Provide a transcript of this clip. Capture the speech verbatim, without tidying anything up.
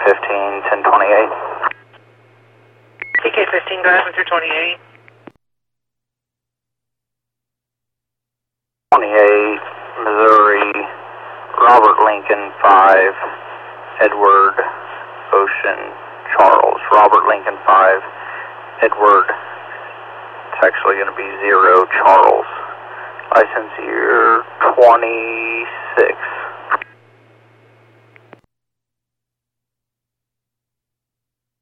fifteen, ten twenty-eight. T K fifteen, go ahead, Mister twenty-eight. twenty-eight, Missouri, Robert Lincoln five, Edward Ocean Charles. Robert Lincoln five, Edward. It's actually going to be zero Charles. License year twenty-six.